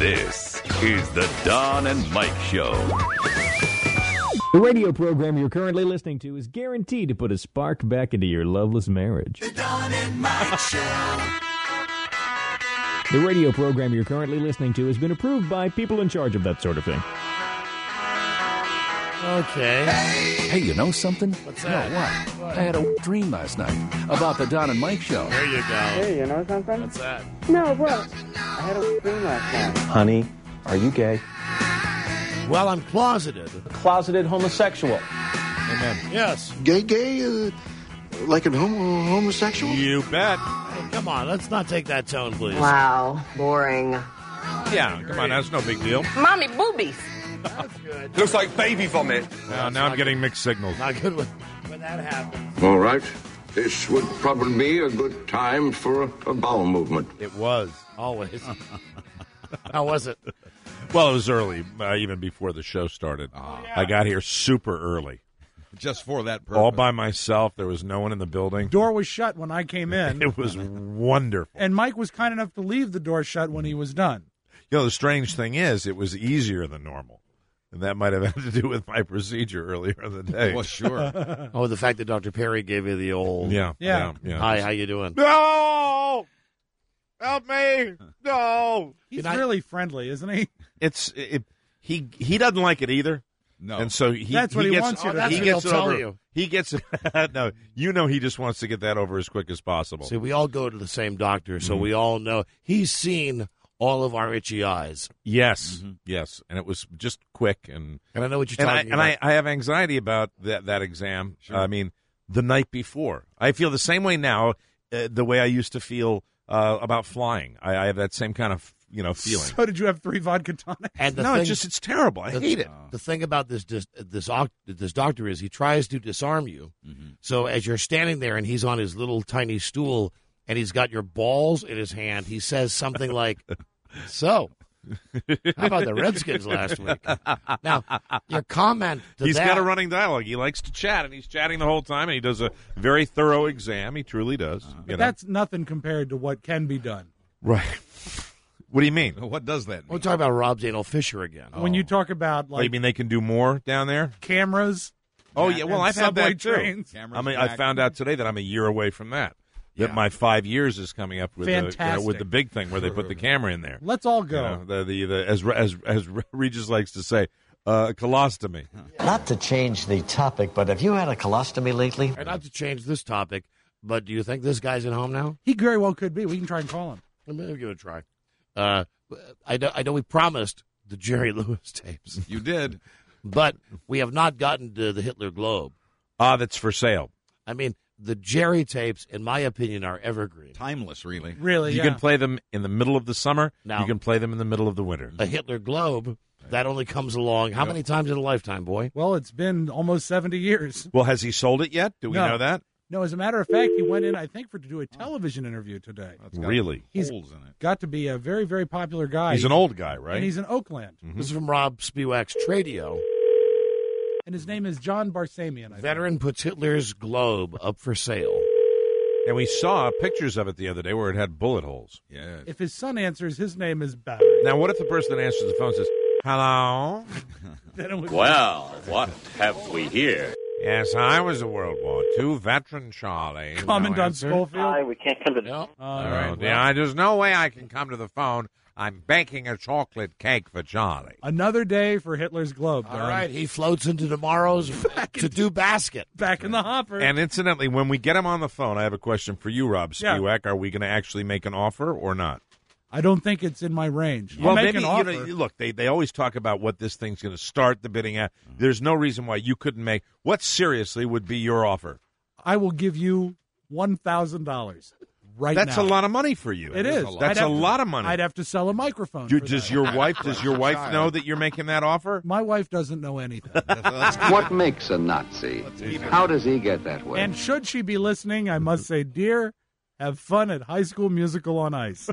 This is the Don and Mike Show. The radio program you're currently listening to is guaranteed to put a spark back into your loveless marriage. The Don and Mike Show. The radio program you're currently listening to has been approved by people in charge of that sort of thing. Okay. Hey, you know something? What's that? No, what? I had a dream last night about the Don and Mike Show. There you go. Hey, you know something? What's that? No, what? I had a dream last night. Honey, are you gay? Well, I'm closeted. Closeted homosexual. Amen. Yes. Gay, like a homosexual? You bet. Hey, come on, let's not take that tone, please. Wow, boring. Yeah, come on, that's no big deal. Mommy boobies. That's good. Looks like baby vomit. Now I'm getting mixed signals. Not good when that happens. All right. This would probably be a good time for a bowel movement. It was. Always. How was it? Well, it was early, even before the show started. I got here super early. Just for that purpose. All by myself. There was no one in the building. Door was shut when I came in. It was wonderful. And Mike was kind enough to leave the door shut when he was done. You know, the strange thing is, it was easier than normal. And that might have had to do with my procedure earlier in the day. Well, sure. Oh, the fact that Dr. Perry gave you the old... Yeah. Hi, how you doing? No! Help me! No! He's really friendly, isn't he? He doesn't like it either. No. And so That's what he gets, wants you to that's he what gets he'll it tell over. you. He gets no. You know, he just wants to get that over as quick as possible. See, we all go to the same doctor, so we all know he's seen all of our itchy eyes. Yes, yes, and it was just quick and I know what you're talking and about. I have anxiety about that exam. Sure. I mean, the night before, I feel the same way now, the way I used to feel about flying. I have that same kind of feeling. So did you have 3 vodka tonics? And the No, thing, it's terrible. I hate it. The thing about this doctor is he tries to disarm you. So as you're standing there and he's on his little tiny stool and he's got your balls in his hand, he says something like, "So, how about the Redskins last week?" Now, your comment to He's that, got a running dialogue. He likes to chat, and he's chatting the whole time, and he does a very thorough exam. He truly does. But that's nothing compared to what can be done. Right. What do you mean? What does that mean? We're talking about Rob's anal fissure again. When you talk about Oh, you mean they can do more down there? cameras, Oh, yeah. Well, and I've had subway that, too. trains. I found out today that I'm a year away from that. That my 5 years is coming up with Fantastic. the big thing where they put the camera in there. Let's all go. As Regis likes to say, colostomy. Not to change the topic, but have you had a colostomy lately? And not to change this topic, but do you think this guy's at home now? He very well could be. We can try and call him. Maybe give it a try. I know we promised the Jerry Lewis tapes. You did. But we have not gotten to the Hitler Globe. That's for sale. I mean, the Jerry tapes, in my opinion, are evergreen. Timeless, really. Really, You can play them in the middle of the summer. Now- You can play them in the middle of the winter. A Hitler Globe, that only comes along how many times in a lifetime, boy? Well, it's been almost 70 years. Well, has he sold it yet? Do we No. know that? No, as a matter of fact, he went in, I think, to do a television interview today. It's got Really? He's holes in it. got to be a very, very popular guy. He's an old guy, right? And he's in Oakland. This is from Rob Spiewak's Tradio. And his name is John Barsamian. I think. Veteran puts Hitler's Globe up for sale. And we saw pictures of it the other day where it had bullet holes. Yeah. If his son answers, his name is Barry. Now, what if the person that answers the phone says, "Hello"? Then it would- Well, what have we here? Yes, I was a World War II veteran, Charlie. Commandant No answer. Schofield. we can't come to No. All Oh, right. yeah, there's no way I can come to the phone. I'm baking a chocolate cake for Charlie. Another day for Hitler's Globe. All Darren. right, he floats into tomorrow's to-do basket. Back in the hopper. And incidentally, when we get him on the phone, I have a question for you, Rob Yeah. Spiewak. Are we going to actually make an offer or not? I don't think it's in my range. Well, I'll make maybe, an offer. look, they always talk about what this thing's going to start the bidding at. There's no reason why you couldn't make. What seriously would be your offer? I will give you $1,000 right now. That's a lot of money for you. It is. That's a lot of money. I'd have to sell a microphone. for Does that. your wife know that you're making that offer? My wife doesn't know anything. What makes a Nazi? How does he get that way? And should she be listening, I must say, dear, have fun at High School Musical on Ice.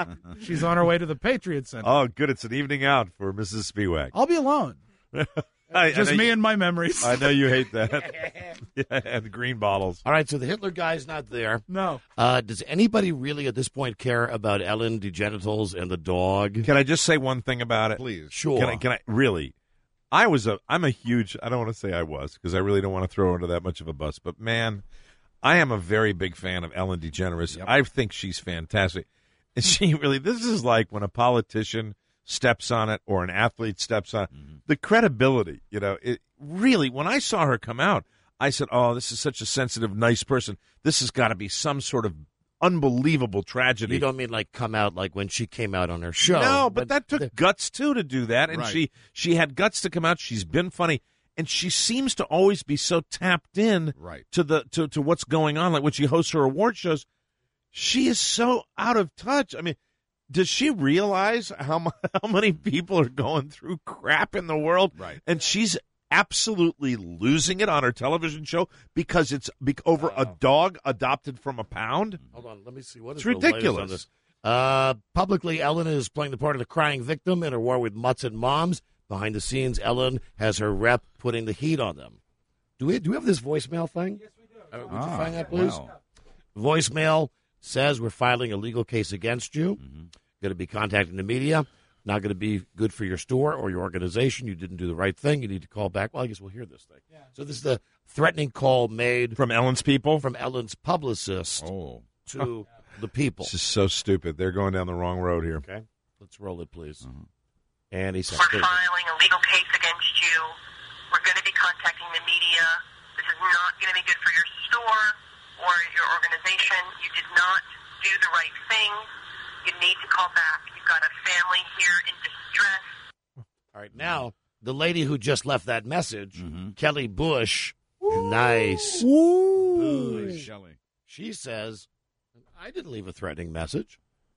She's on her way to the Patriot Center. Oh, good. It's an evening out for Mrs. Spiewak. I'll be alone. Just me and my memories. I know you hate that. Yeah, and the green bottles. All right, so the Hitler guy's not there. No. Does anybody really at this point care about Ellen DeGenitals and the dog? Can I just say one thing about it? Please. Sure. Can I really? I'm a huge, I don't want to say I was, because I really don't want to throw her under that much of a bus, but man, I am a very big fan of Ellen DeGeneres. Yep. I think she's fantastic. And she really, this is like when a politician steps on it or an athlete steps on it. Mm-hmm. The credibility, it really, when I saw her come out, I said, oh, this is such a sensitive, nice person. This has got to be some sort of unbelievable tragedy. You don't mean like come out like when she came out on her show. No, but that took guts, too, to do that. And Right. she had guts to come out. She's been funny. And she seems to always be so tapped in Right. to what's going on. Like when she hosts her award shows, she is so out of touch. I mean, does she realize how many people are going through crap in the world? Right. And she's absolutely losing it on her television show because it's over a dog adopted from a pound? Hold on, let me see. What is It's the latest ridiculous. on this? Publicly, Ellen is playing the part of the crying victim in her war with mutts and moms. Behind the scenes, Ellen has her rep putting the heat on them. Do we have this voicemail thing? Yes, we do. Would you find that, please? Wow. Voicemail says we're filing a legal case against you. Mm-hmm. Going to be contacting the media. Not going to be good for your store or your organization. You didn't do the right thing. You need to call back. Well, I guess we'll hear this thing. Yeah. So this is the threatening call made From Ellen's people? from Ellen's publicist to the people. This is so stupid. They're going down the wrong road here. Okay, let's roll it, please. And he said, We're filing a legal case against you. We're going to be contacting the media. This is not going to be good for your store or your organization. You did not do the right thing. You need to call back. You've got a family here in distress. all right, now, the lady who just left that message, Kelly Bush, nice. Bush. Shelley. She says, I didn't leave a threatening message.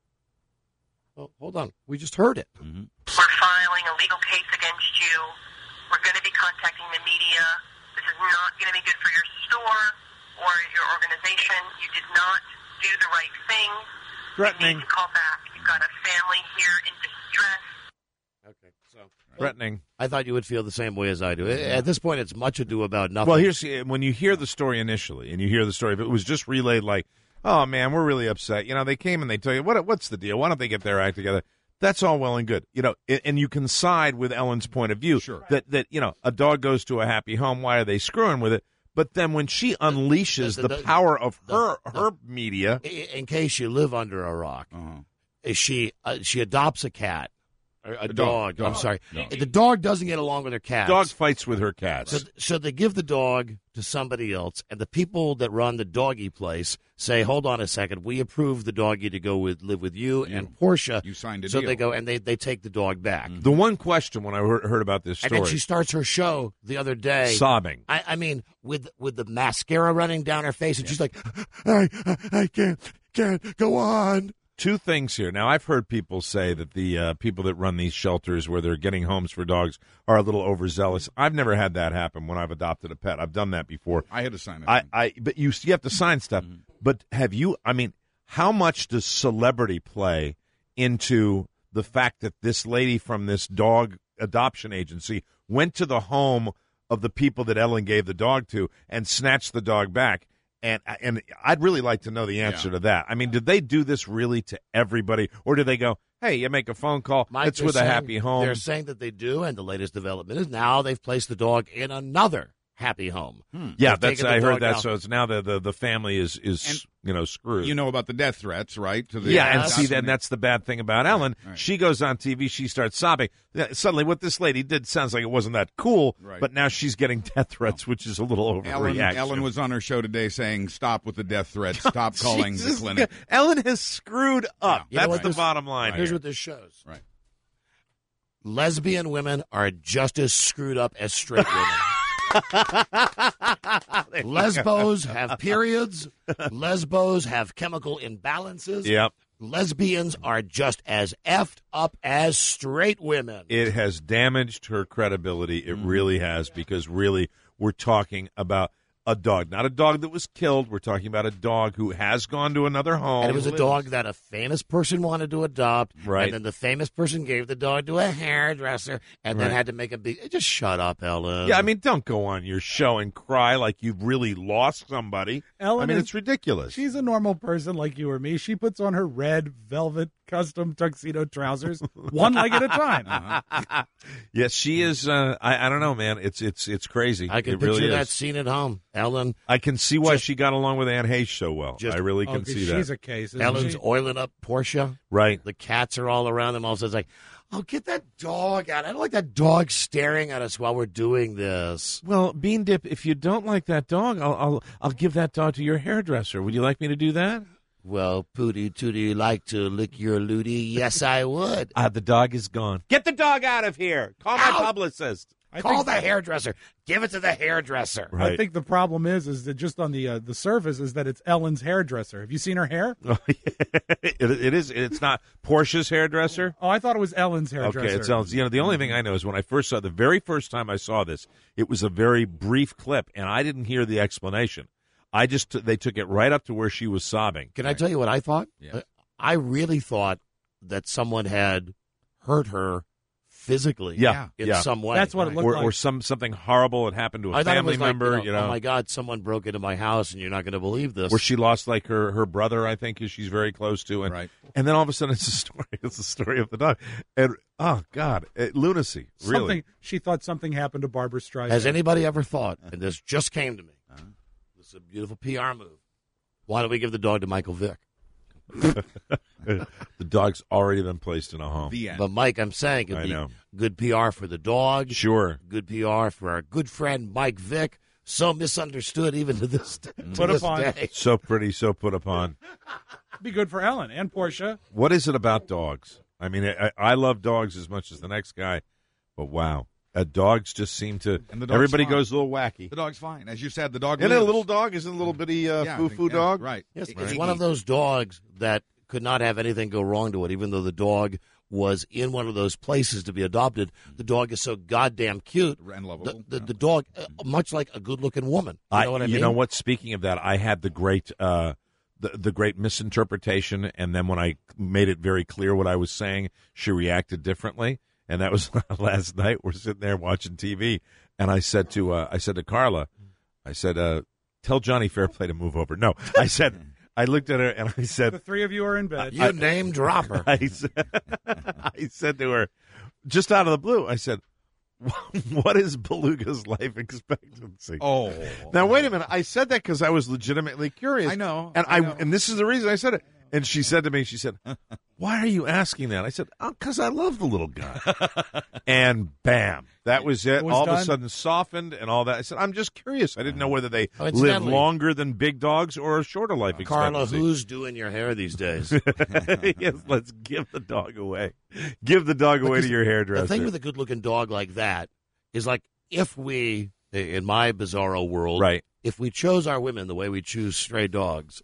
Oh, hold on. We just heard it. We're filing a legal case against you. We're going to be contacting the media. This is not going to be good for your store or your organization. You did not do the right thing. Threatening. You need to call back. You've got a family here in distress. Okay, so Threatening. I thought you would feel the same way as I do. At this point, it's much ado about nothing. Well, when you hear the story initially, and you hear the story, if it was just relayed like, oh, man, we're really upset. They came and they tell you, what's the deal? Why don't they get their act together? That's all well and good. And you can side with Ellen's point of view. Sure. That a dog goes to a happy home. Why are they screwing with it? But then when she unleashes the power of her media. In case you live under a rock, she adopts a cat. A dog. I'm sorry. Dog. The dog doesn't get along with her cats. Dog fights with her cats. So they give the dog to somebody else, and the people that run the doggy place say, hold on a second, we approve the doggy to live with you and Portia. You signed a so deal. they go, and they take the dog back. The one question when I heard about this story. And then she starts her show the other day. Sobbing. I mean, with the mascara running down her face, and she's like, I can't go on. Two things here. Now, I've heard people say that the people that run these shelters where they're getting homes for dogs are a little overzealous. I've never had that happen when I've adopted a pet. I've done that before. I had to sign it. But you have to sign stuff. But how much does celebrity play into the fact that this lady from this dog adoption agency went to the home of the people that Ellen gave the dog to and snatched the dog back? And I'd really like to know the answer to that. I mean, did they do this really to everybody? Or did they go, hey, you make a phone call, Mike, it's with a happy home? They're saying that they do, and the latest development is now they've placed the dog in another happy home. Yeah, They've I taken the heard dog that. out. So it's now the family is screwed. You know about the death threats, right? To the And see, then that's the bad thing about Ellen. Right. She goes on TV, she starts sobbing. Suddenly, what this lady did sounds like it wasn't that cool, Right. but now she's getting death threats, which is a little overreaction. Ellen was on her show today saying, stop with the death threats. Stop calling the Jesus, clinic. Ellen has screwed up. You know That's what the this- bottom line. Here's here. what this shows. Right. Lesbian women are just as screwed up as straight women. Lesbos have periods. Lesbos have chemical imbalances. Yep. Lesbians are just as effed up as straight women. It has damaged her credibility. It really has, because really we're talking about a dog, not a dog that was killed. We're talking about a dog who has gone to another home. And it was a dog that a famous person wanted to adopt. Right. And then the famous person gave the dog to a hairdresser and then had to make a big... Just shut up, Ellen. Yeah, I mean, don't go on your show and cry like you've really lost somebody. Ellen it's ridiculous. She's a normal person like you or me. She puts on her red velvet custom tuxedo trousers one leg at a time. Yes, she is. I don't know, man. It's crazy. I can it picture really that is. scene at home. Ellen. I can see why she got along with Anne Heche so well. I really can see that. She's a case. Ellen's she? oiling up Portia. Right. The cats are all around them. Also, it's like, oh, get that dog out. I don't like that dog staring at us while we're doing this. Well, Bean Dip, if you don't like that dog, I'll give that dog to your hairdresser. Would you like me to do that? Well, Pootie Tootie, like to lick your lootie? Yes, I would. The dog is gone. Get the dog out of here. Call my publicist. Call the hairdresser. Give it to the hairdresser. Right. I think the problem is that just on the surface is that it's Ellen's hairdresser. Have you seen her hair? Oh, yeah. It is. It's not Portia's hairdresser. Oh, I thought it was Ellen's hairdresser. Okay, it sounds. The only thing I know is when I first saw the very first time I saw this, it was a very brief clip, and I didn't hear the explanation. They took it right up to where she was sobbing. Can I tell you what I thought? Yeah. I really thought that someone had hurt her physically. In some way. That's what it looked like. Or something horrible had happened to a I thought it family was like, member. oh my God, someone broke into my house, and you're not going to believe this. Where she lost like her brother, I think, who she's very close to, and Right. and then all of a sudden it's a story. It's the story of the dog, and oh God, lunacy. Really, She thought something happened to Barbara Streisand. Has anybody ever thought, and this just came to me, this is a beautiful PR move, why don't we give the dog to Michael Vick? the dog's already been placed in a home. The end. But, Mike, I'm saying it'd I be know. good PR for the dog. Sure. Good PR for our good friend Mike Vick. So misunderstood even to this, Put this upon. day. So pretty, so put upon. Be good for Ellen and Portia. What is it about dogs? I mean, I love dogs as much as the next guy, but wow. Dogs just seem to. And the dog's everybody fine. goes a little wacky. The dog's fine. As you said, the dog Isn't it a lives. little dog? Isn't it a little bitty foo-foo dog? Right. Yes, Right. it's one of those dogs that could not have anything go wrong to it, even though the dog was in one of those places to be adopted. The dog is so goddamn cute. And lovable. The dog, much like a good-looking woman. You know what I mean? You know what? Speaking of that, I had the great the great misinterpretation, and then when I made it very clear what I was saying, she reacted differently. And that was last night. We're sitting there watching TV, and I said to Carla, I said, tell Johnny Fairplay to move over. No, I said, I looked at her and I said, The three of you are in bed. You name dropper. I said to her, just out of the blue, I said, what is Beluga's life expectancy? Oh. Now, wait a minute. I said that because I was legitimately curious. I know. And I know. and this is the reason I said it. And she said to me, she said, why are you asking that? I said, because I love the little guy. And bam, that was it. It was all of done? a sudden softened and all that. I said, I'm just curious. I didn't know whether they live incidentally- longer than big dogs or a shorter life Carla, expectancy. who's doing your hair these days? Yes, let's give the dog away. Give the dog away to your hairdresser. The thing with a good-looking dog like that is like if we, in my bizarro world, Right. if we chose our women the way we choose stray dogs,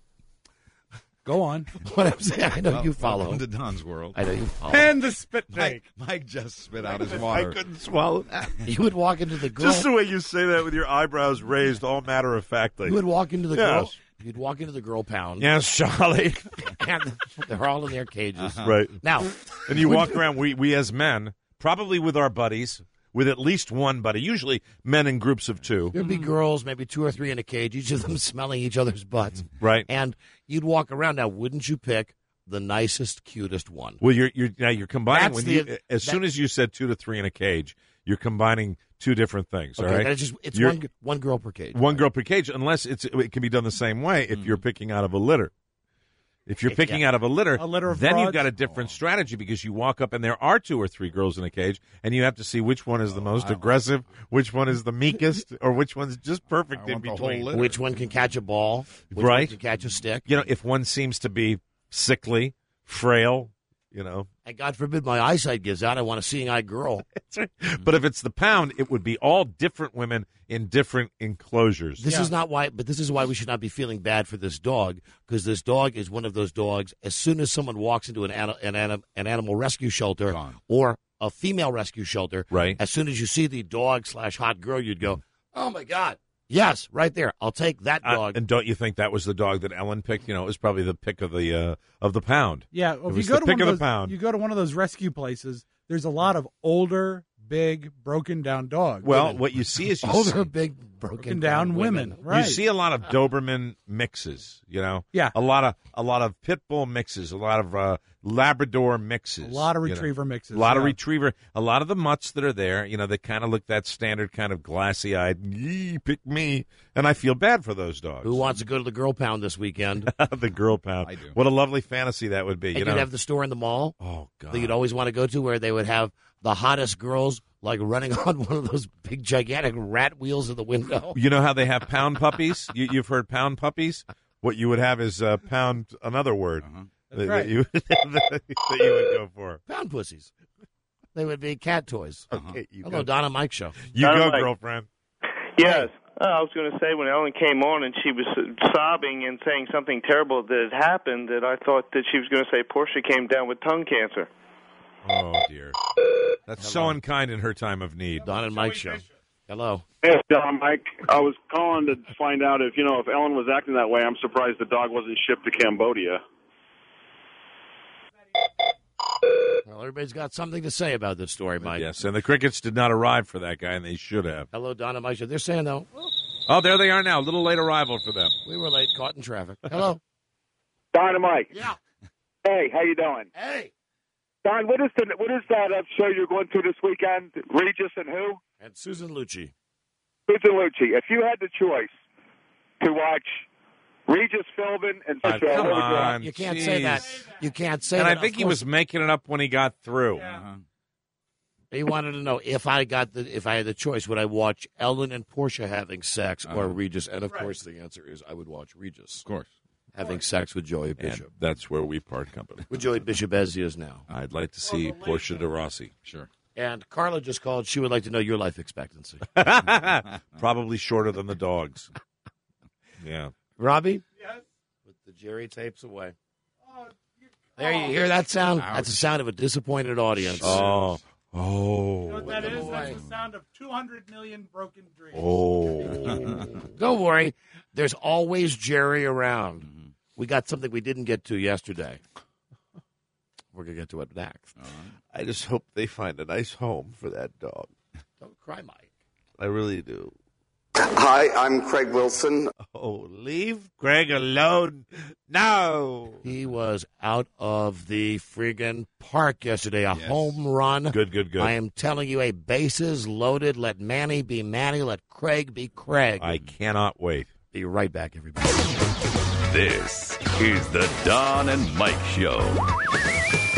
Go on. what I'm saying, I know you follow. Welcome to Don's world. I know you follow. And the spit take. Mike just spit out his I water. couldn't swallow that. You would walk into the girl. Just the way you say that with your eyebrows raised, all matter of factly. You would walk into the Yes. girl. You'd walk into the girl pound. Yes, Charlie. And they're all in their cages. Right. Now, And you walk around, we as men, probably with our buddies, with at least one buddy, usually men in groups of two. there'd be girls, maybe 2 or 3 in a cage, each of them smelling each other's butts. Right. And you'd walk around. Now, wouldn't you pick the nicest, cutest one? Well, you're combining That's when the- as soon as you said 2 to 3 in a cage, you're combining two different things. Okay, all right, that's just, it's You're- one girl per cage. one girl per cage, unless it can be done the same way if you're picking out of a litter. If you're picking out of a litter of then you've broads? got a different strategy because you walk up and there are 2 or 3 girls in a cage, and you have to see which one is the most aggressive, which one is the meekest, or which one's just perfect I in want the whole between. litter. Which one can catch a ball? Which Right. one can catch a stick? You know, if one seems to be sickly, frail, you know. And God forbid my eyesight gives out. I want a seeing-eyed girl. But if it's the pound, it would be all different women in different enclosures. This is not why, but this is why we should not be feeling bad for this dog, because this dog is one of those dogs. As soon as someone walks into an animal rescue shelter Gone. or a female rescue shelter, Right. as soon as you see the dog/hot girl, you'd go, "Oh my God, Yes, right there. I'll take that dog. And don't you think that was the dog that Ellen picked? You know, it was probably the pick of the pound. Yeah, It was the pick of the pound. you go to one of those rescue places. There's a lot of older, big, broken down dogs. Well, what you see is Older, big, broken down women. Right. You see a lot of Doberman mixes, you know. Yeah. A lot of pit bull mixes, a lot of Labrador mixes, a lot of you know. retriever mixes. A lot of yeah. retriever, a lot of the mutts that are there, you know, they kind of look that standard kind of glassy-eyed, pick me, and I feel bad for those dogs. Who wants to go to the girl pound this weekend? The girl pound. I do. What a lovely fantasy that would be. And you you'd know? have the store in the mall Oh God. that you'd always want to go to where they would have the hottest girls like running on one of those big, gigantic rat wheels in the window. You know how they have pound puppies? You've heard pound puppies? What you would have is pound, another word That's right. that you would go for. Pound pussies. They would be cat toys. Okay, you Hello, go. Donna Mike Show. You Donna go, Mike. girlfriend. Yes. I was going to say when Ellen came on and she was sobbing and saying something terrible that had happened, that I thought that she was going to say Portia came down with tongue cancer. Oh, dear. That's so unkind in her time of need. Don and Mike Show. Hello. Yes, Don, Mike. I was calling to find out if Ellen was acting that way. I'm surprised the dog wasn't shipped to Cambodia. Well, everybody's got something to say about this story, Mike. Yes, and the crickets did not arrive for that guy, and they should have. Hello, Don and Mike Show. They're saying, though, Oh, there they are now. A little late arrival for them. we were late, caught in traffic. Hello. Dynamite. Yeah. Hey, how you doing? Hey. Don, what is that show you're going to this weekend? Regis and who? And Susan Lucci. Susan Lucci. If you had the choice to watch Regis Philbin and Come on, You can't say that. You can't say And that. I think Of he course, was making it up when he got through. He wanted to know if I had the choice, would I watch Ellen and Portia having sex or Regis? And of course, the answer is I would watch Regis. Of course. Having sex with Joey And Bishop. that's where we part company. With Joey Bishop as he is now. I'd like to see Portia de Rossi. Sure. And Carla just called. She would like to know your life expectancy. Probably shorter than the dogs. Yeah. Robbie? Yes. Put the Jerry tapes away. There, you hear that sound? Ouch. That's the sound of a disappointed audience. Oh. You know Oh. what that is? That's the sound of 200 million broken dreams. Oh. Don't worry. There's always Jerry around. We got something we didn't get to yesterday. We're going to get to it next. I just hope they find a nice home for that dog. Don't cry, Mike. I really do. Hi, I'm Craig Wilson. Oh, leave Greg alone. No. He was out of the friggin' park yesterday. A home run. Good. I am telling you, a bases loaded. Let Manny be Manny. Let Craig be Craig. I cannot wait. Be right back, everybody. This is the Don and Mike Show.